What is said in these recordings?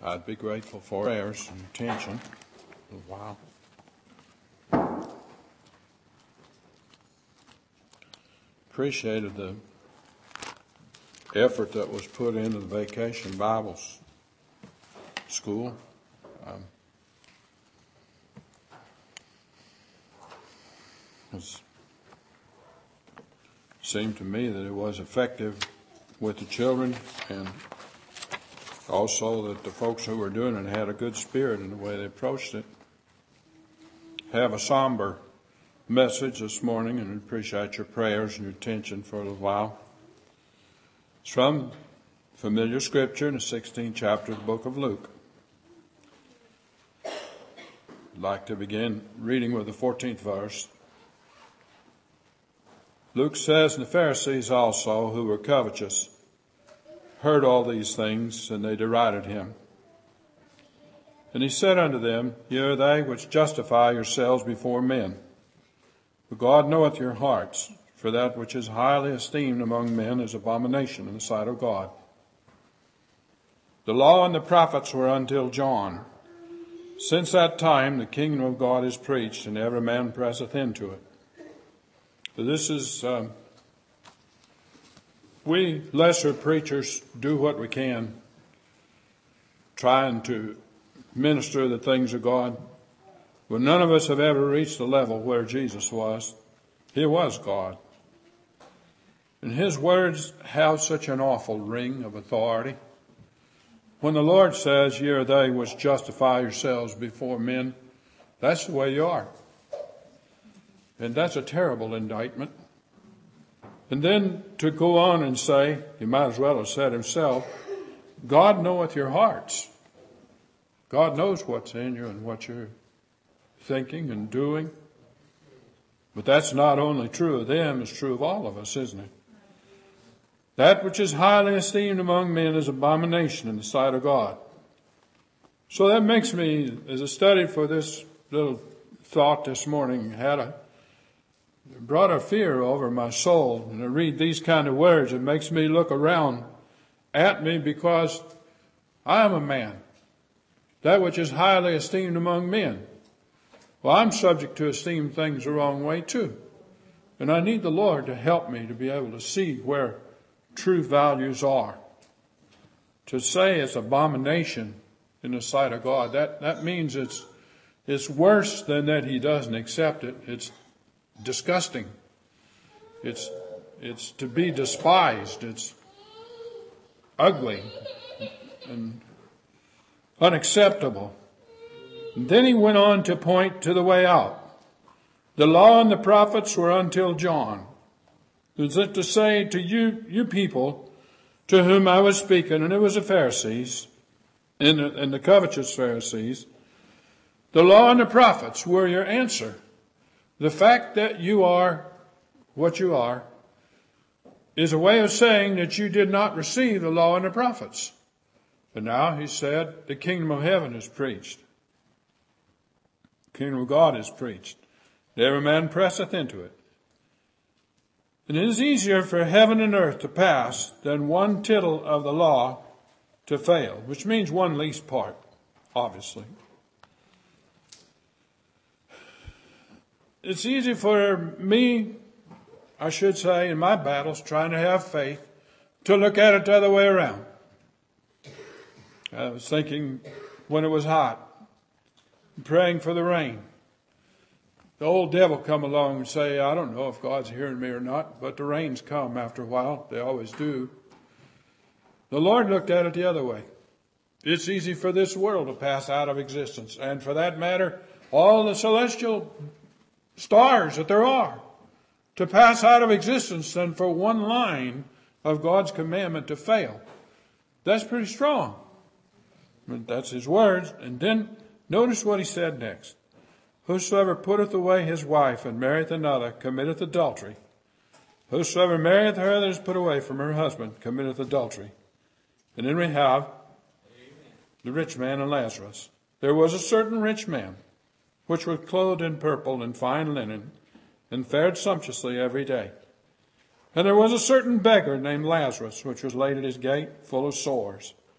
I'd be grateful for prayers and attention for a while. Appreciated the effort that was put into the Vacation Bible School. It seemed to me that it was effective with the children, and also that the folks who were doing it had a good spirit in the way they approached it. Have a somber message this morning, and appreciate your prayers and your attention for a little while. It's from familiar scripture in the 16th chapter of the book of Luke. I'd like to begin reading with the 14th verse. Luke says, "And the Pharisees also, who were covetous, heard all these things, and they derided him. And he said unto them, Ye are they which justify yourselves before men. But God knoweth your hearts, for that which is highly esteemed among men is abomination in the sight of God. The law and the prophets were until John. Since that time the kingdom of God is preached, and every man presseth into it." So this is, we lesser preachers do what we can, trying to minister the things of God. But none of us have ever reached the level where Jesus was. He was God. And his words have such an awful ring of authority. When the Lord says, "Ye are they which justify yourselves before men," that's the way you are. And that's a terrible indictment. And then to go on and say, he might as well have said himself, God knoweth your hearts. God knows what's in you and what you're thinking and doing. But that's not only true of them, it's true of all of us, isn't it? That which is highly esteemed among men is abomination in the sight of God. So that makes me, as I studied for this little thought this morning, brought a fear over my soul. And I read these kind of words, it makes me look around at me, because I am a man. That which is highly esteemed among men. Well, I'm subject to esteem things the wrong way too. And I need the Lord to help me to be able to see where true values are. To say it's abomination in the sight of God, that means it's worse than that he doesn't accept it. It's disgusting. It's to be despised. It's ugly and unacceptable. And then he went on to point to the way out. The law and the prophets were until John. Is it to say to you people to whom I was speaking, and it was the Pharisees and the covetous Pharisees, the law and the prophets were your answer. The fact that you are what you are is a way of saying that you did not receive the law and the prophets. But now, he said, the kingdom of heaven is preached. The kingdom of God is preached. Every man presseth into it. And it is easier for heaven and earth to pass than one tittle of the law to fail, which means one least part, obviously. It's easy for me, I should say, in my battles, trying to have faith, to look at it the other way around. I was thinking when it was hot, praying for the rain. The old devil come along and say, I don't know if God's hearing me or not, but the rains come after a while. They always do. The Lord looked at it the other way. It's easy for this world to pass out of existence. And for that matter, all the celestial stars that there are to pass out of existence than for one line of God's commandment to fail. That's pretty strong. But that's his words. And then notice what he said next. Whosoever putteth away his wife and marrieth another committeth adultery. Whosoever marrieth her that is put away from her husband committeth adultery. And then we have the rich man and Lazarus. There was a certain rich man, which was clothed in purple and fine linen, and fared sumptuously every day. And there was a certain beggar named Lazarus, which was laid at his gate, full of sores,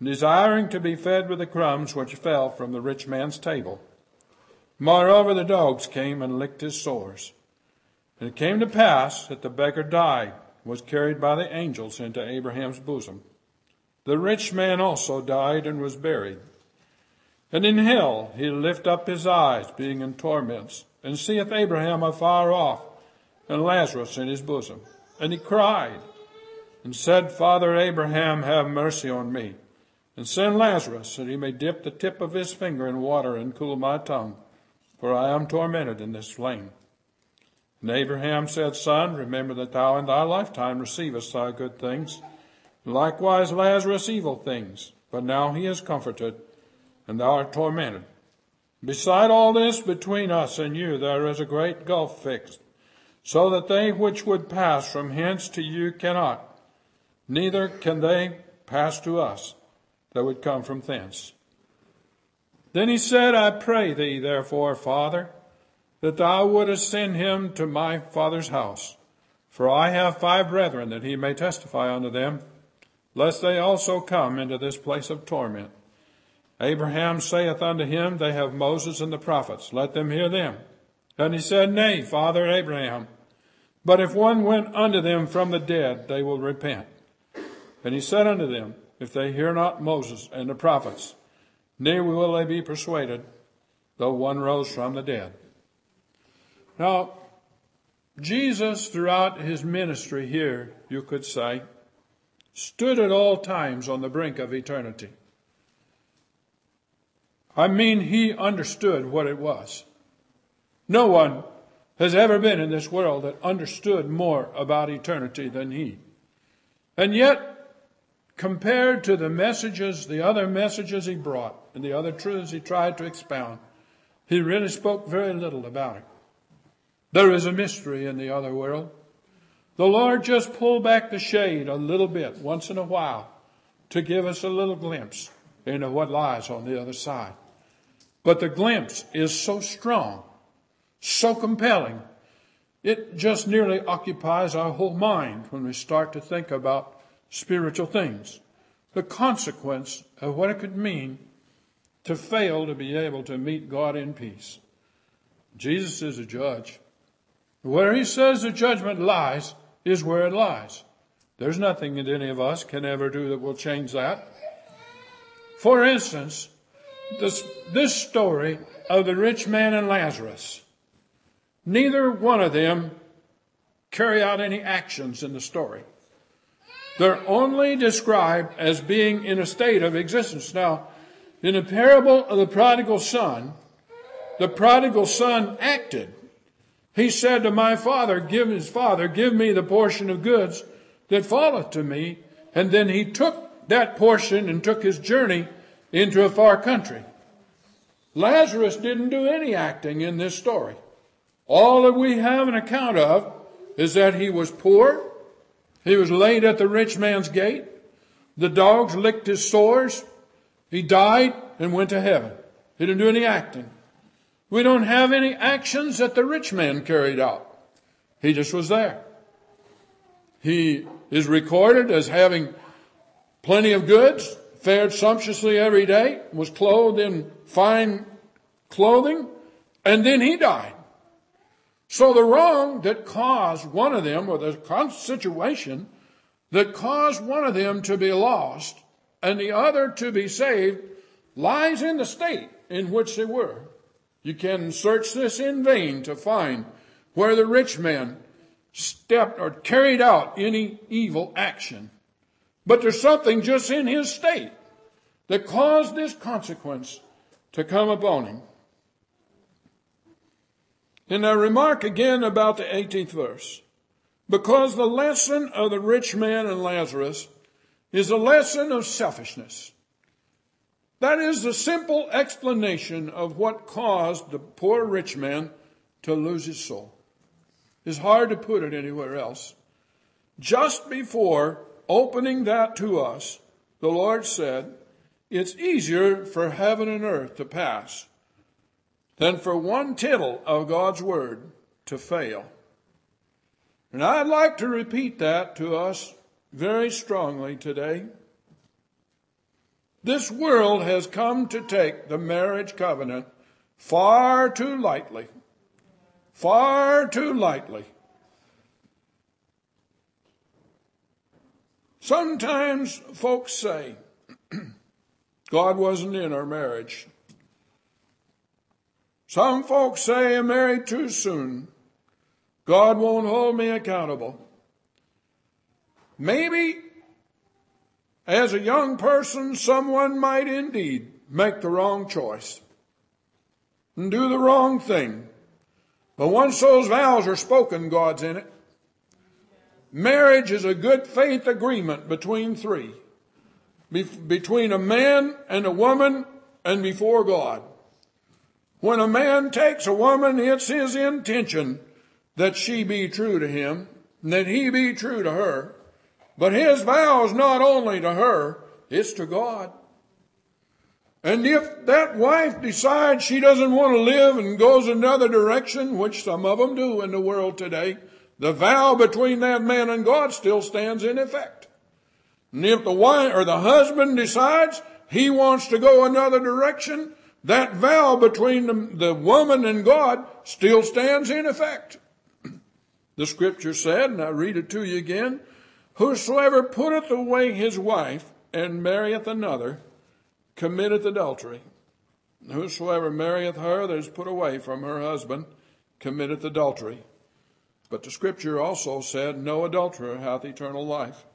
desiring to be fed with the crumbs which fell from the rich man's table. Moreover, the dogs came and licked his sores. And it came to pass that the beggar died, was carried by the angels into Abraham's bosom. The rich man also died and was buried. And in hell he lift up his eyes, being in torments, and seeth Abraham afar off, and Lazarus in his bosom. And he cried, and said, Father Abraham, have mercy on me, and send Lazarus, that he may dip the tip of his finger in water, and cool my tongue, for I am tormented in this flame. And Abraham said, Son, remember that thou in thy lifetime receivest thy good things, and likewise Lazarus evil things. But now he is comforted, and thou art tormented. Beside all this, between us and you there is a great gulf fixed, so that they which would pass from hence to you cannot, neither can they pass to us that would come from thence. Then he said, I pray thee, therefore, Father, that thou wouldest send him to my father's house. For I have 5 brethren, that he may testify unto them, lest they also come into this place of torment. Abraham saith unto him, They have Moses and the prophets, let them hear them. And he said, Nay, Father Abraham, but if one went unto them from the dead, they will repent. And he said unto them, If they hear not Moses and the prophets, neither will they be persuaded, though one rose from the dead. Now, Jesus, throughout his ministry here, you could say, stood at all times on the brink of eternity. I mean, he understood what it was. No one has ever been in this world that understood more about eternity than he. And yet, compared to the messages, the other messages he brought, and the other truths he tried to expound, he really spoke very little about it. There is a mystery in the other world. The Lord just pulled back the shade a little bit once in a while to give us a little glimpse into what lies on the other side. But the glimpse is so strong, so compelling, it just nearly occupies our whole mind when we start to think about spiritual things. The consequence of what it could mean to fail to be able to meet God in peace. Jesus is a judge. Where he says the judgment lies is where it lies. There's nothing that any of us can ever do that will change that. For instance, this story of the rich man and Lazarus, neither one of them carry out any actions in the story. They're only described as being in a state of existence. Now, in the parable of the prodigal son acted. He said to my father, give me the portion of goods that falleth to me. And then he took that portion and took his journey into a far country. Lazarus didn't do any acting in this story. All that we have an account of is that he was poor. He was laid at the rich man's gate. The dogs licked his sores. He died and went to heaven. He didn't do any acting. We don't have any actions that the rich man carried out. He just was there. He is recorded as having plenty of goods, fared sumptuously every day, was clothed in fine clothing, and then he died. So the wrong that caused one of them, or the situation that caused one of them to be lost and the other to be saved, lies in the state in which they were. You can search this in vain to find where the rich man stepped or carried out any evil action. But there's something just in his state that caused this consequence to come upon him. And I remark again about the 18th verse. Because the lesson of the rich man and Lazarus is a lesson of selfishness. That is the simple explanation of what caused the poor rich man to lose his soul. It's hard to put it anywhere else. Just before opening that to us, the Lord said, it's easier for heaven and earth to pass than for one tittle of God's word to fail. And I'd like to repeat that to us very strongly today. This world has come to take the marriage covenant far too lightly. Far too lightly. Sometimes folks say, God wasn't in our marriage. Some folks say, I'm married too soon. God won't hold me accountable. Maybe, as a young person, someone might indeed make the wrong choice and do the wrong thing. But once those vows are spoken, God's in it. Marriage is a good faith agreement between three. Between a man and a woman and before God. When a man takes a woman, it's his intention that she be true to him, and that he be true to her. But his vow is not only to her, it's to God. And if that wife decides she doesn't want to live and goes another direction, which some of them do in the world today, the vow between that man and God still stands in effect. And if the wife or the husband decides he wants to go another direction, that vow between the woman and God still stands in effect. The scripture said, and I read it to you again, whosoever putteth away his wife and marrieth another committeth adultery. Whosoever marrieth her that is put away from her husband committeth adultery. But the scripture also said, no adulterer hath eternal life.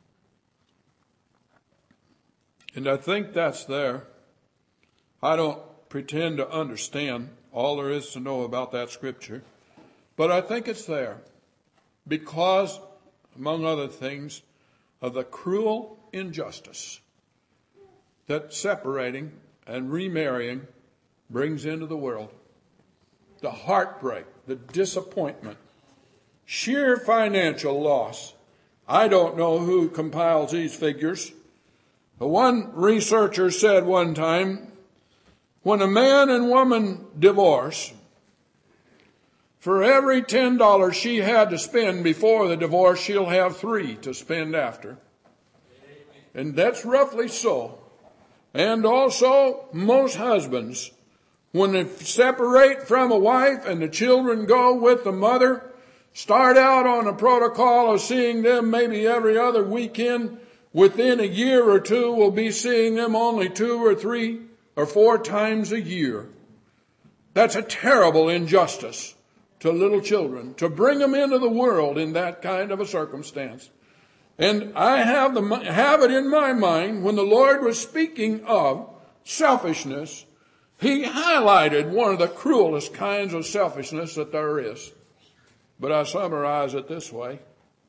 And I think that's there. I don't pretend to understand all there is to know about that scripture, but I think it's there because, among other things, of the cruel injustice that separating and remarrying brings into the world. The heartbreak, the disappointment, sheer financial loss. I don't know who compiles these figures. But one researcher said one time, when a man and woman divorce, for every $10 she had to spend before the divorce, she'll have $3 to spend after. And that's roughly so. And also, most husbands, when they separate from a wife and the children go with the mother, start out on a protocol of seeing them maybe every other weekend. Within a year or two, we'll be seeing them only 2 or 3 or 4 times a year. That's a terrible injustice to little children, to bring them into the world in that kind of a circumstance. And I have it in my mind, when the Lord was speaking of selfishness, He highlighted one of the cruelest kinds of selfishness that there is. But I summarize it this way.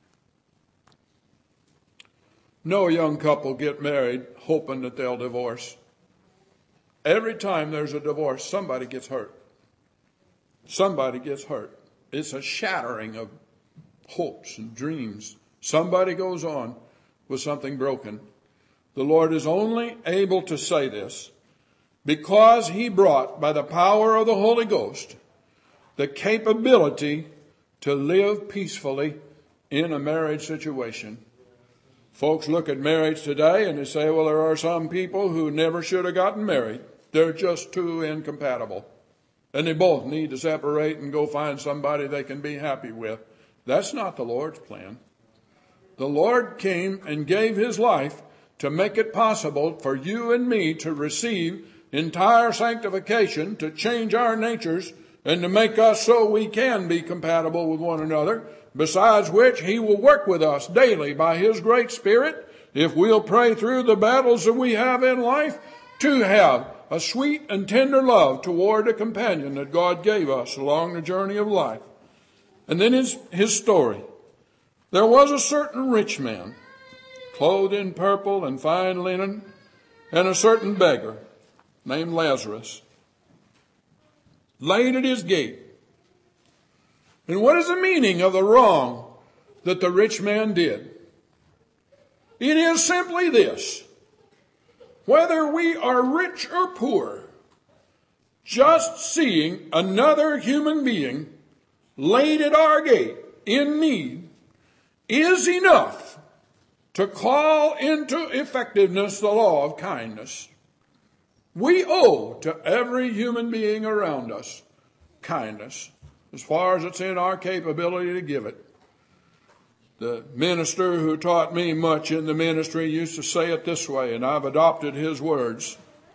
No young couple get married hoping that they'll divorce. Every time there's a divorce, somebody gets hurt. Somebody gets hurt. It's a shattering of hopes and dreams. Somebody goes on with something broken. The Lord is only able to say this because He brought, by the power of the Holy Ghost, the capability to live peacefully in a marriage situation. Folks look at marriage today and they say, well, there are some people who never should have gotten married. They're just too incompatible. And they both need to separate and go find somebody they can be happy with. That's not the Lord's plan. The Lord came and gave His life to make it possible for you and me to receive entire sanctification, to change our natures, and to make us so we can be compatible with one another. Besides which, He will work with us daily by His great Spirit, if we'll pray through the battles that we have in life, to have a sweet and tender love toward the companion that God gave us along the journey of life. And then his story. There was a certain rich man, clothed in purple and fine linen, and a certain beggar named Lazarus laid at his gate. And what is the meaning of the wrong that the rich man did? It is simply this: whether we are rich or poor, just seeing another human being laid at our gate in need is enough to call into effectiveness the law of kindness. We owe to every human being around us kindness, as far as it's in our capability to give it. The minister who taught me much in the ministry used to say it this way, and I've adopted his words.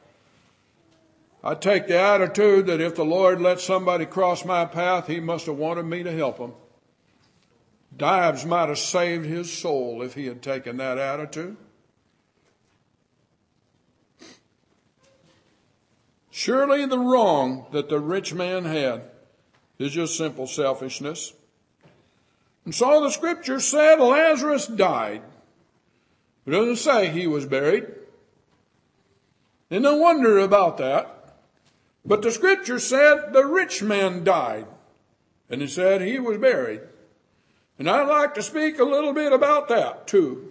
I take the attitude that if the Lord let somebody cross my path, he must have wanted me to help them. Dives might have saved his soul if he had taken that attitude. Surely the wrong that the rich man had is just simple selfishness. And so the scripture said Lazarus died. It doesn't say he was buried. And no wonder about that. But the scripture said the rich man died. And it said he was buried. And I'd like to speak a little bit about that too.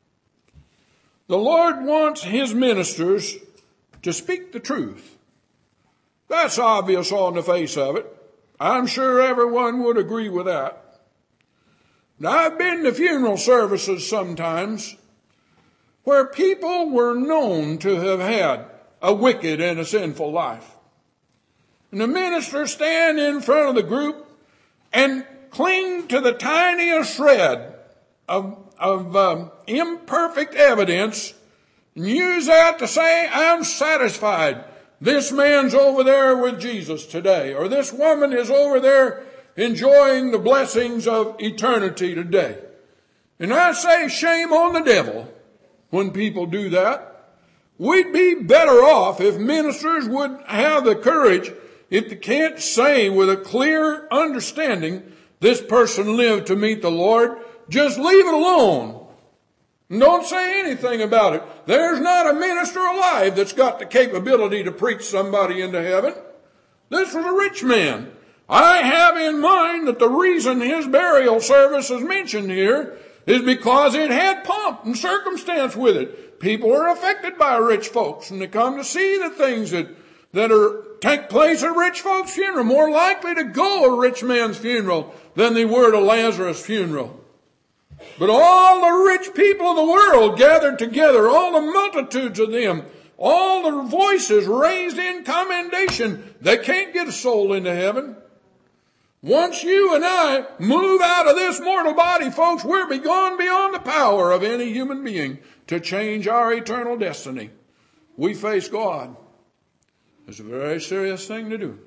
The Lord wants his ministers to speak the truth. That's obvious on the face of it. I'm sure everyone would agree with that. Now, I've been to funeral services sometimes where people were known to have had a wicked and a sinful life. And the minister stand in front of the group and cling to the tiniest shred of imperfect evidence and use that to say, I'm satisfied. This man's over there with Jesus today, or this woman is over there enjoying the blessings of eternity today. And I say shame on the devil when people do that. We'd be better off if ministers would have the courage, if they can't say with a clear understanding, this person lived to meet the Lord, just leave it alone. And don't say anything about it. There's not a minister alive that's got the capability to preach somebody into heaven. This was a rich man. I have in mind that the reason his burial service is mentioned here is because it had pomp and circumstance with it. People are affected by rich folks, and they come to see the things that take place at rich folks' funeral. More likely to go a rich man's funeral than they were to Lazarus' funeral. But all the rich people of the world gathered together, all the multitudes of them, all the voices raised in commendation, they can't get a soul into heaven. Once you and I move out of this mortal body, folks, we're gone beyond the power of any human being to change our eternal destiny. We face God. It's a very serious thing to do.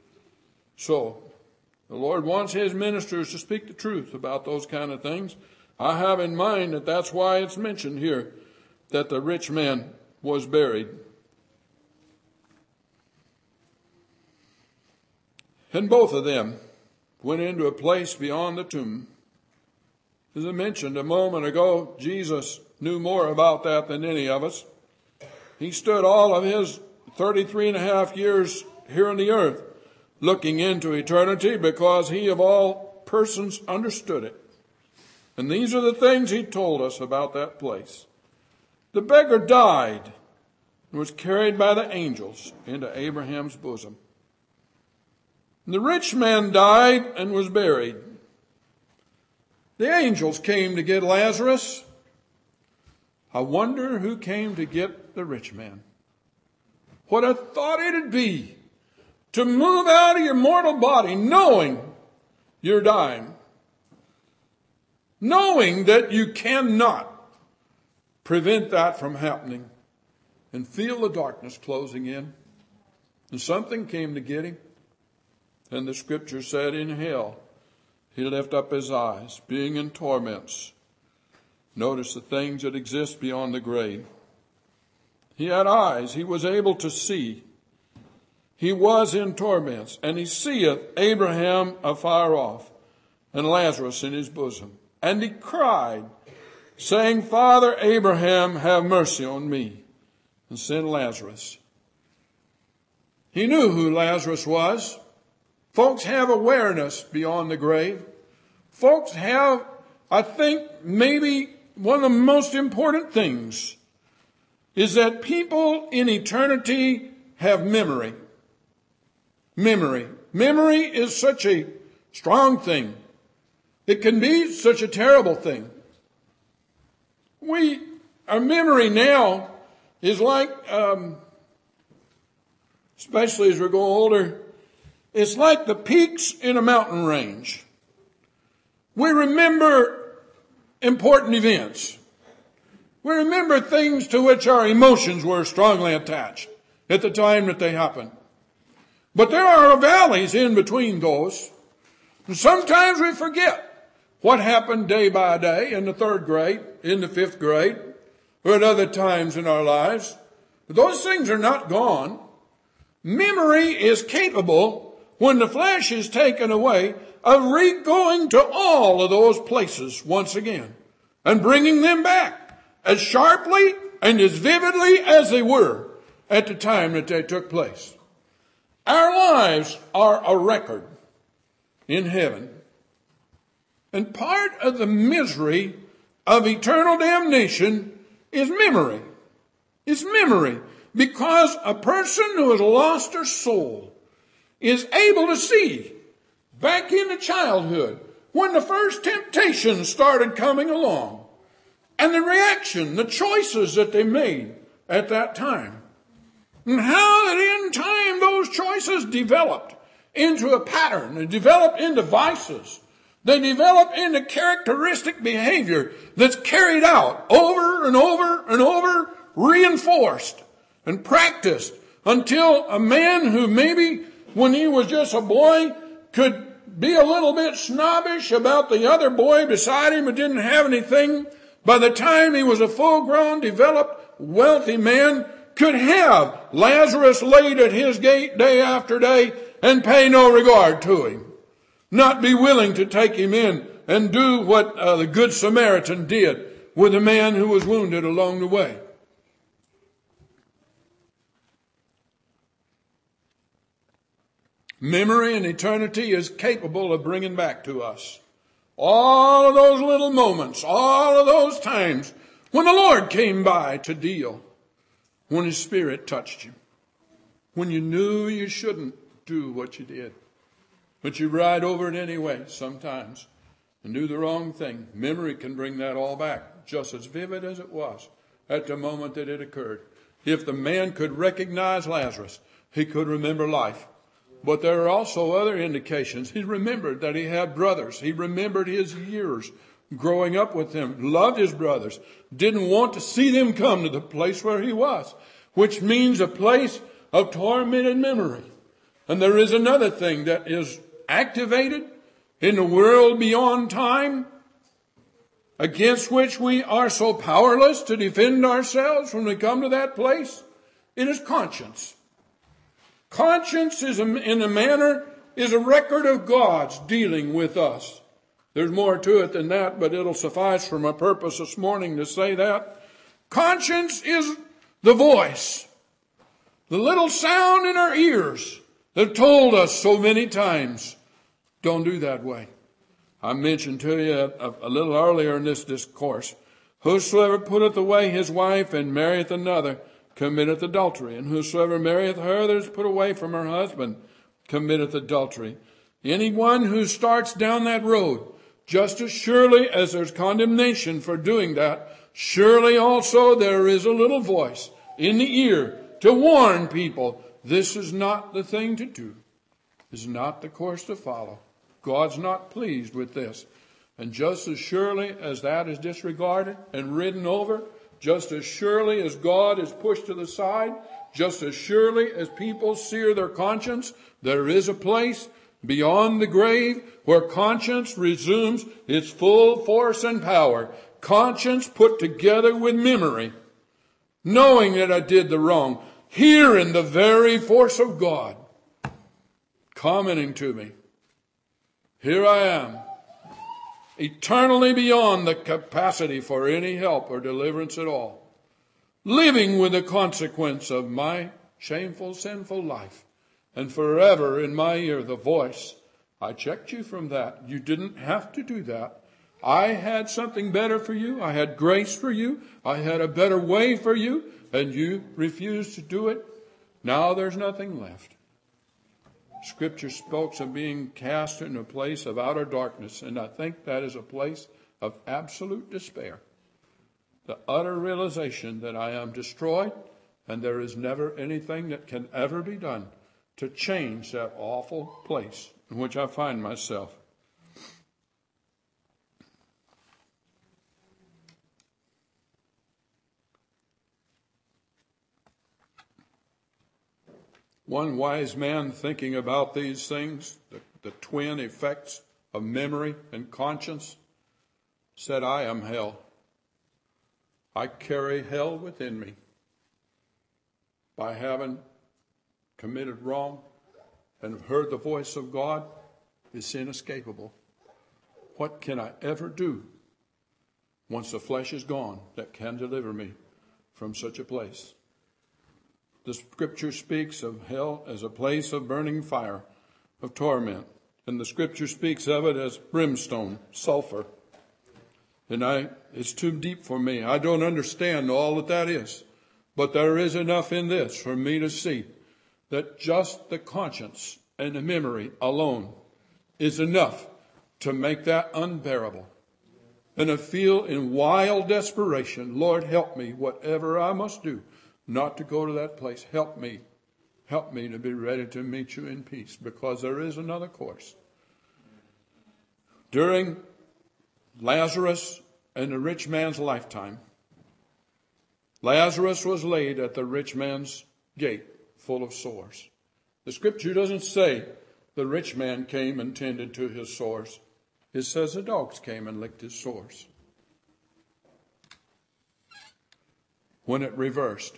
So, the Lord wants his ministers to speak the truth about those kind of things. I have in mind that that's why it's mentioned here that the rich man was buried. And both of them went into a place beyond the tomb. As I mentioned a moment ago, Jesus knew more about that than any of us. He stood all of his 33 and a half years here on the earth looking into eternity because he of all persons understood it. And these are the things he told us about that place. The beggar died and was carried by the angels into Abraham's bosom. The rich man died and was buried. The angels came to get Lazarus. I wonder who came to get the rich man. What a thought it'd be to move out of your mortal body knowing you're dying. Knowing that you cannot prevent that from happening, and feel the darkness closing in. And something came to get him. And the scripture said in hell, he lifted up his eyes, being in torments. Notice the things that exist beyond the grave. He had eyes. He was able to see. He was in torments. And he seeth Abraham afar off, and Lazarus in his bosom. And he cried, saying, Father Abraham, have mercy on me, and send Lazarus. He knew who Lazarus was. Folks have awareness beyond the grave. Folks have, I think, maybe one of the most important things is that people in eternity have memory. Memory. Memory is such a strong thing. It can be such a terrible thing. Our memory now is like, especially as we go older, it's like the peaks in a mountain range. We remember important events. We remember things to which our emotions were strongly attached at the time that they happened. But there are valleys in between those. And sometimes we forget what happened day by day in the 3rd grade, in the 5th grade, or at other times in our lives. But those things are not gone. Memory is capable, when the flesh is taken away, of re-going to all of those places once again and bringing them back as sharply and as vividly as they were at the time that they took place. Our lives are a record in heaven. And part of the misery of eternal damnation is memory. It's memory. Because a person who has lost her soul is able to see back into childhood when the first temptations started coming along and the reaction, the choices that they made at that time. And how that in time those choices developed into a pattern. They developed into vices. They develop into characteristic behavior that's carried out over and over and over, reinforced and practiced until a man who maybe when he was just a boy could be a little bit snobbish about the other boy beside him who didn't have anything, by the time he was a full-grown, developed, wealthy man, could have Lazarus laid at his gate day after day and pay no regard to him. Not be willing to take him in and do what the Good Samaritan did with a man who was wounded along the way. Memory in eternity is capable of bringing back to us all of those little moments, all of those times when the Lord came by to deal, when His Spirit touched you, when you knew you shouldn't do what you did, but you ride over it anyway sometimes and do the wrong thing. Memory can bring that all back, just as vivid as it was at the moment that it occurred. If the man could recognize Lazarus, he could remember life. But there are also other indications. He remembered that he had brothers. He remembered his years growing up with them, loved his brothers, didn't want to see them come to the place where he was, which means a place of tormented memory. And there is another thing that is activated in the world beyond time, against which we are so powerless to defend ourselves when we come to that place. It is conscience. Conscience is in a manner is a record of God's dealing with us. There's more to it than that, but it'll suffice for my purpose this morning to say that. Conscience is the voice, the little sound in our ears that told us so many times, don't do that way. I mentioned to you a little earlier in this discourse, whosoever putteth away his wife and marrieth another committeth adultery, and whosoever marrieth her that is put away from her husband committeth adultery. Anyone who starts down that road, just as surely as there's condemnation for doing that, surely also there is a little voice in the ear to warn people, this is not the thing to do. This is not the course to follow. God's not pleased with this. And just as surely as that is disregarded and ridden over, just as surely as God is pushed to the side, just as surely as people sear their conscience, there is a place beyond the grave where conscience resumes its full force and power. Conscience put together with memory, knowing that I did the wrong, hearing the very force of God commenting to me. Here I am, eternally beyond the capacity for any help or deliverance at all, living with the consequence of my shameful, sinful life, and forever in my ear the voice, I checked you from that. You didn't have to do that. I had something better for you. I had grace for you. I had a better way for you, and you refused to do it. Now there's nothing left. Scripture speaks of being cast in a place of outer darkness, and I think that is a place of absolute despair. the utter realization that I am destroyed and there is never anything that can ever be done to change that awful place in which I find myself. One wise man, thinking about these things, the twin effects of memory and conscience, said, I am hell. I carry hell within me. By having committed wrong and heard the voice of God, it's inescapable. What can I ever do once the flesh is gone that can deliver me from such a place? The Scripture speaks of hell as a place of burning fire, of torment. And the Scripture speaks of it as brimstone, sulfur. And it's too deep for me. I don't understand all that is. But there is enough in this for me to see that just the conscience and the memory alone is enough to make that unbearable. And I feel in wild desperation, Lord, help me, whatever I must do, not to go to that place. Help me to be ready to meet you in peace, because there is another course. During Lazarus and the rich man's lifetime, Lazarus was laid at the rich man's gate full of sores. The Scripture doesn't say the rich man came and tended to his sores. It says the dogs came and licked his sores. When it reversed,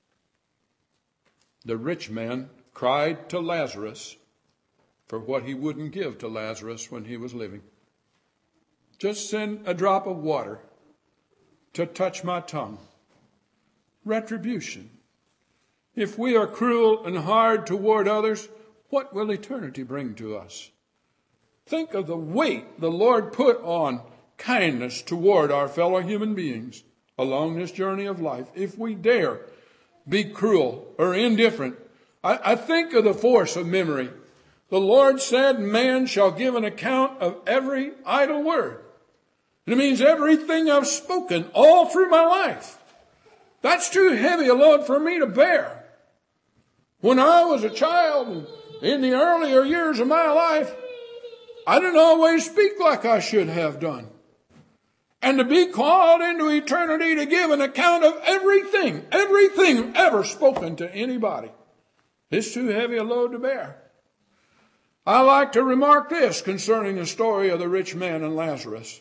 the rich man cried to Lazarus for what he wouldn't give to Lazarus when he was living. Just send a drop of water to touch my tongue. Retribution. If we are cruel and hard toward others, what will eternity bring to us? Think of the weight the Lord put on kindness toward our fellow human beings along this journey of life. If we dare be cruel or indifferent, I think of the force of memory. The Lord said, man shall give an account of every idle word. It means everything I've spoken all through my life. That's too heavy a load for me to bear. When I was a child and in the earlier years of my life, I didn't always speak like I should have done. And to be called into eternity to give an account of everything ever spoken to anybody, it's too heavy a load to bear. I like to remark this concerning the story of the rich man and Lazarus.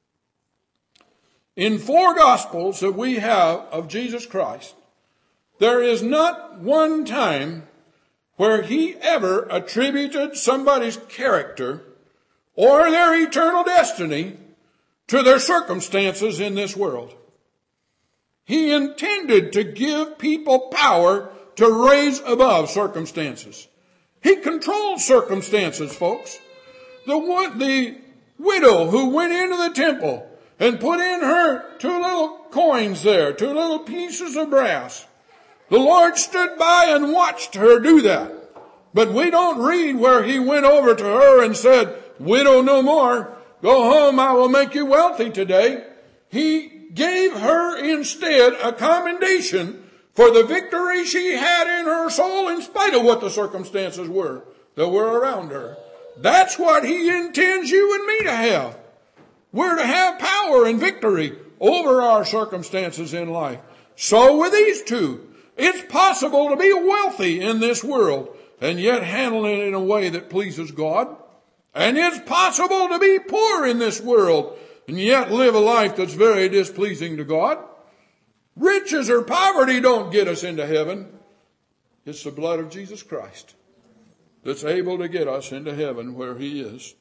In 4 Gospels that we have of Jesus Christ, there is not one time where he ever attributed somebody's character or their eternal destiny to their circumstances in this world. He intended to give people power to raise above circumstances. He controlled circumstances, folks. The widow who went into the temple and put in her 2 little coins there, 2 little pieces of brass. The Lord stood by and watched her do that. But we don't read where he went over to her and said, widow no more, go home, I will make you wealthy today. He gave her instead a commendation for the victory she had in her soul in spite of what the circumstances were that were around her. That's what he intends you and me to have. We're to have power and victory over our circumstances in life. So with these two, it's possible to be wealthy in this world and yet handle it in a way that pleases God. And it's possible to be poor in this world and yet live a life that's very displeasing to God. Riches or poverty don't get us into heaven. It's the blood of Jesus Christ that's able to get us into heaven where he is.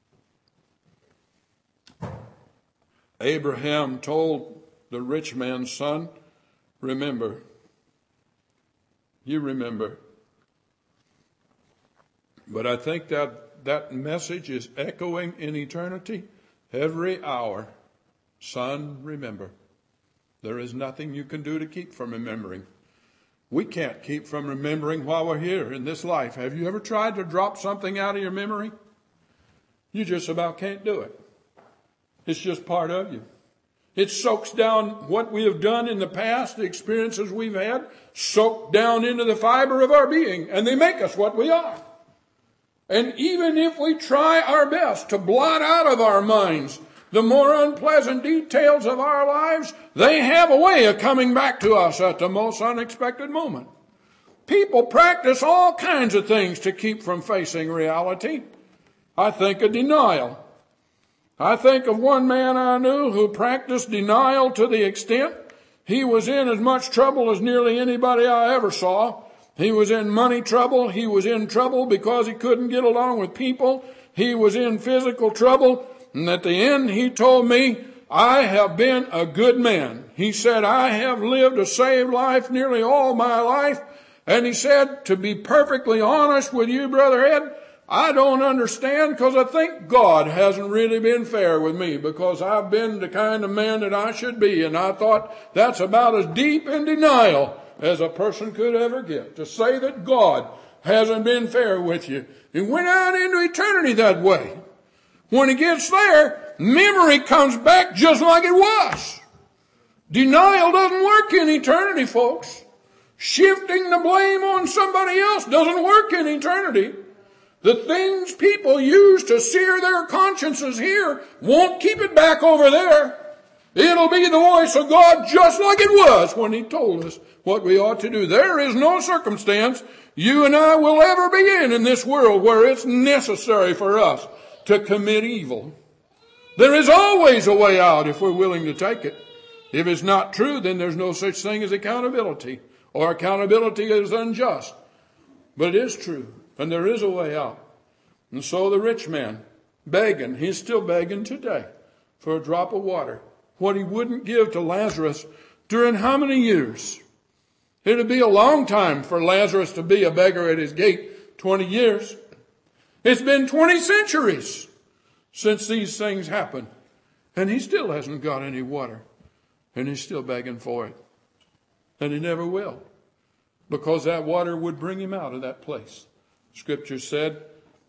Abraham told the rich man's son, remember. You remember. But I think that message is echoing in eternity every hour. Son, remember. There is nothing you can do to keep from remembering. We can't keep from remembering while we're here in this life. Have you ever tried to drop something out of your memory? You just about can't do it. It's just part of you. It soaks down what we have done in the past, the experiences we've had, soak down into the fiber of our being, and they make us what we are. And even if we try our best to blot out of our minds the more unpleasant details of our lives, they have a way of coming back to us at the most unexpected moment. People practice all kinds of things to keep from facing reality. I think of denial. I think of one man I knew who practiced denial to the extent he was in as much trouble as nearly anybody I ever saw. He was in money trouble. He was in trouble because he couldn't get along with people. He was in physical trouble. And at the end, he told me, I have been a good man. He said, I have lived a saved life nearly all my life. And he said, to be perfectly honest with you, Brother Ed, I don't understand because I think God hasn't really been fair with me because I've been the kind of man that I should be. And I thought that's about as deep in denial as a person could ever get, to say that God hasn't been fair with you. He went out into eternity that way. When he gets there, memory comes back just like it was. Denial doesn't work in eternity, folks. Shifting the blame on somebody else doesn't work in eternity. The things people use to sear their consciences here won't keep it back over there. It'll be the voice of God just like it was when he told us what we ought to do. There is no circumstance you and I will ever be in this world where it's necessary for us to commit evil. There is always a way out if we're willing to take it. If it's not true, then there's no such thing as accountability, or accountability is unjust. But it is true, and there is a way out. And so the rich man, begging, he's still begging today for a drop of water. What he wouldn't give to Lazarus during how many years? It'd be a long time for Lazarus to be a beggar at his gate, 20 years. It's been 20 centuries since these things happened. And he still hasn't got any water. And he's still begging for it. And he never will. Because that water would bring him out of that place. Scripture said,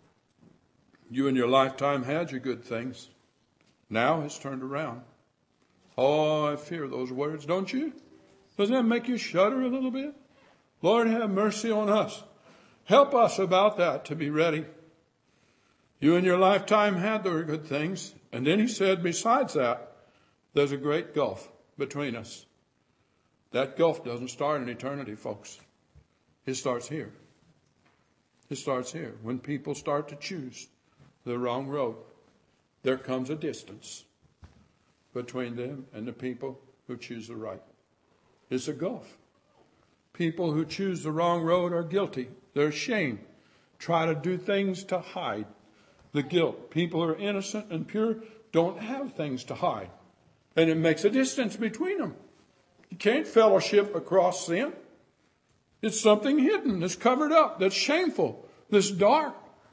you in your lifetime had your good things. Now it's turned around. Oh, I fear those words, don't you? Doesn't that make you shudder a little bit? Lord, have mercy on us. Help us about that to be ready. You in your lifetime had the good things. And then he said, besides that, there's a great gulf between us. That gulf doesn't start in eternity, folks. It starts here. It starts here. When people start to choose the wrong road, there comes a distance between them and the people who choose the right. It's a gulf. People who choose the wrong road are guilty. They're ashamed. Try to do things to hide the guilt. People who are innocent and pure don't have things to hide. And it makes a distance between them. You can't fellowship across sin. It's something hidden, that's covered up, that's shameful, that's dark.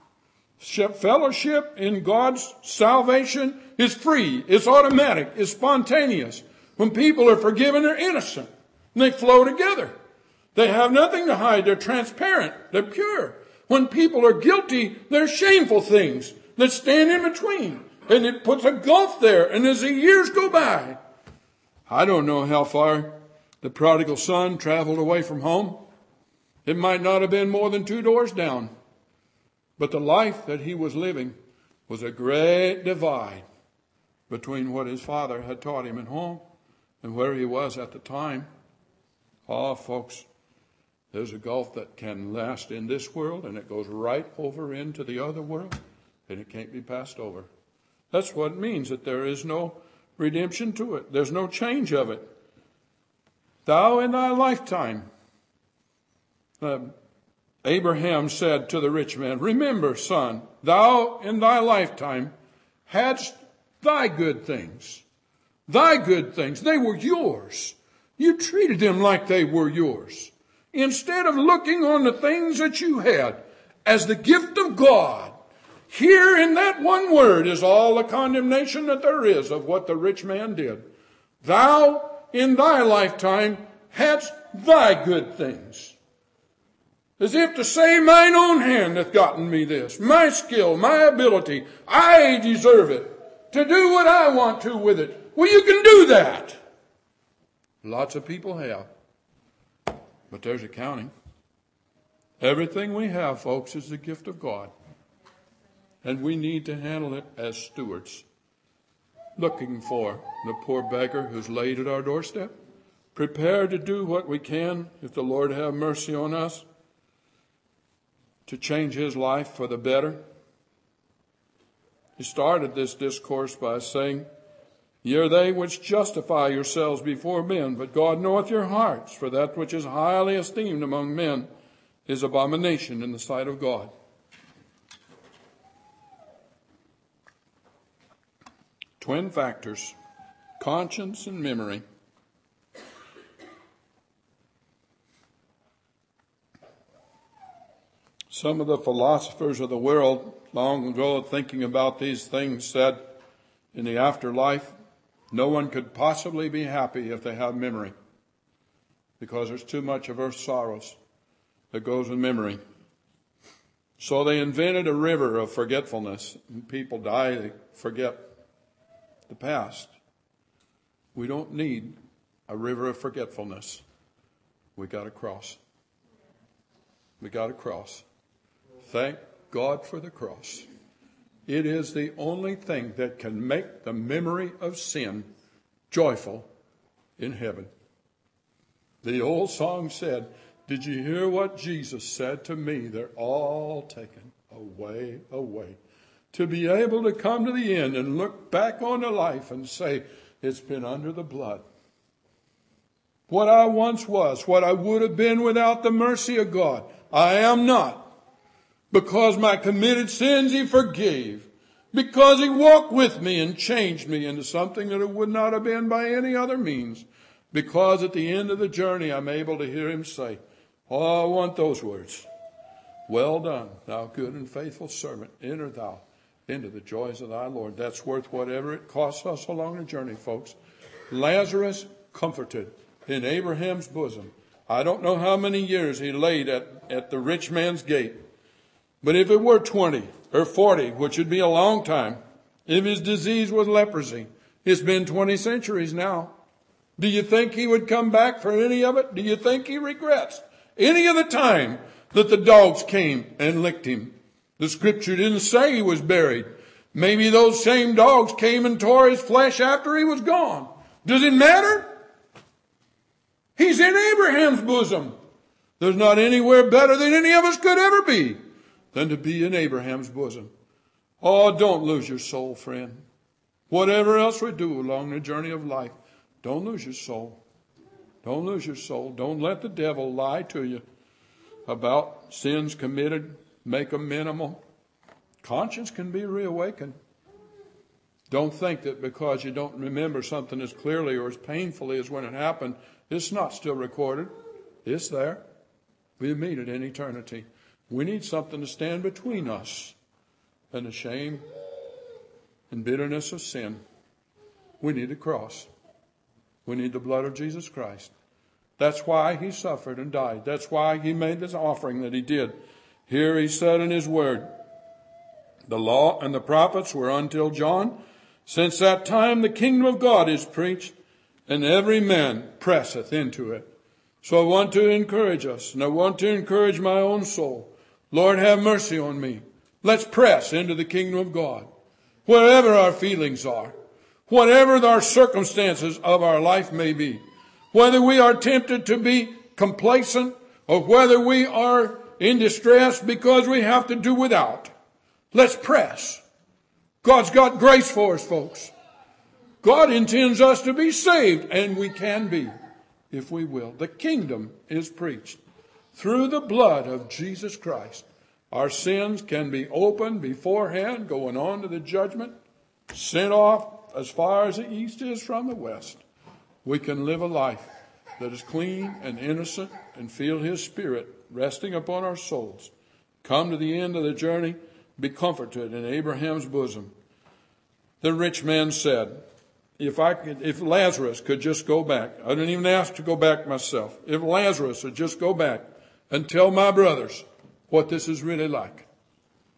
Fellowship in God's salvation is free, it's automatic, it's spontaneous. When people are forgiven, they're innocent. And they flow together. They have nothing to hide. They're transparent. They're pure. When people are guilty, they're shameful things that stand in between. And it puts a gulf there. And as the years go by, I don't know how far the prodigal son traveled away from home. It might not have been more than 2 doors down. But the life that he was living was a great divide between what his father had taught him at home and where he was at the time. Oh, folks, there's a gulf that can last in this world, and it goes right over into the other world, and it can't be passed over. That's what it means, that there is no redemption to it. There's no change of it. Thou in thy lifetime, Abraham said to the rich man, remember, son, thou in thy lifetime hadst thy good things. Thy good things, they were yours. You treated them like they were yours. Instead of looking on the things that you had as the gift of God, here in that one word is all the condemnation that there is of what the rich man did. Thou in thy lifetime hadst thy good things. As if to say, mine own hand hath gotten me this. My skill, my ability, I deserve it. To do what I want to with it. Well, you can do that. Lots of people have. But there's accounting. Everything we have, folks, is the gift of God. And we need to handle it as stewards. Looking for the poor beggar who's laid at our doorstep. Prepared to do what we can, if the Lord have mercy on us, to change his life for the better. He started this discourse by saying, Ye are they which justify yourselves before men, but God knoweth your hearts, for that which is highly esteemed among men is abomination in the sight of God. Twin factors, conscience and memory. Some of the philosophers of the world long ago, thinking about these things, said in the afterlife, no one could possibly be happy if they have memory, because there's too much of earth's sorrows that goes with memory. So they invented a river of forgetfulness. When people die, they forget the past. We don't need a river of forgetfulness. We got to cross. We got to cross. Thank God for the cross. It is the only thing that can make the memory of sin joyful in heaven. The old song said, did you hear what Jesus said to me? They're all taken away, away. To be able to come to the end and look back on the life and say, it's been under the blood. What I once was, what I would have been without the mercy of God, I am not. Because my committed sins he forgave. Because he walked with me and changed me into something that it would not have been by any other means. Because at the end of the journey I'm able to hear him say, oh, I want those words. Well done, thou good and faithful servant. Enter thou into the joys of thy Lord. That's worth whatever it costs us along the journey, folks. Lazarus comforted in Abraham's bosom. I don't know how many years he laid at the rich man's gate. But if it were 20 or 40, which would be a long time, if his disease was leprosy, it's been 20 centuries now. Do you think he would come back for any of it? Do you think he regrets any of the time that the dogs came and licked him? The scripture didn't say he was buried. Maybe those same dogs came and tore his flesh after he was gone. Does it matter? He's in Abraham's bosom. There's not anywhere better than any of us could ever be than to be in Abraham's bosom. Oh, don't lose your soul, friend. Whatever else we do along the journey of life, don't lose your soul. Don't lose your soul. Don't let the devil lie to you about sins committed, make them minimal. Conscience can be reawakened. Don't think that because you don't remember something as clearly or as painfully as when it happened, it's not still recorded. It's there. We meet it in eternity. We need something to stand between us and the shame and bitterness of sin. We need the cross. We need the blood of Jesus Christ. That's why he suffered and died. That's why he made this offering that he did. Here he said in his word, the law and the prophets were until John. Since that time the kingdom of God is preached, and every man presseth into it. So I want to encourage us, and I want to encourage my own soul. Lord, have mercy on me. Let's press into the kingdom of God. Wherever our feelings are, whatever our circumstances of our life may be, whether we are tempted to be complacent or whether we are in distress because we have to do without, let's press. God's got grace for us, folks. God intends us to be saved, and we can be if we will. The kingdom is preached. Through the blood of Jesus Christ, our sins can be opened beforehand, going on to the judgment, sent off as far as the east is from the west. We can live a life that is clean and innocent and feel his spirit resting upon our souls. Come to the end of the journey, be comforted in Abraham's bosom. The rich man said, if Lazarus could just go back, I didn't even ask to go back myself. If Lazarus would just go back and tell my brothers what this is really like.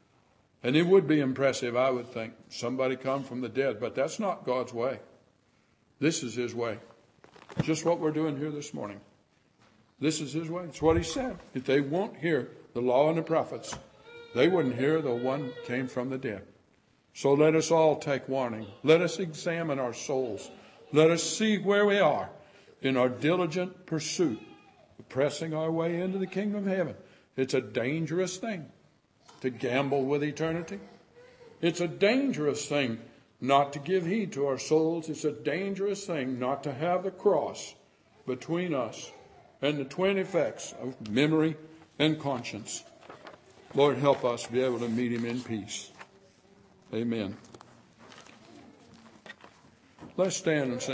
And it would be impressive, I would think, somebody come from the dead, but that's not God's way. This is his way. Just what we're doing here this morning. This is his way. It's what he said. If they won't hear the law and the prophets, they wouldn't hear the one came from the dead. So let us all take warning. Let us examine our souls. Let us see where we are in our diligent pursuit of pressing our way into the kingdom of heaven. It's a dangerous thing to gamble with eternity. It's a dangerous thing not to give heed to our souls. It's a dangerous thing not to have the cross between us and the twin effects of memory and conscience. Lord, help us be able to meet him in peace. Amen. Let's stand and sing.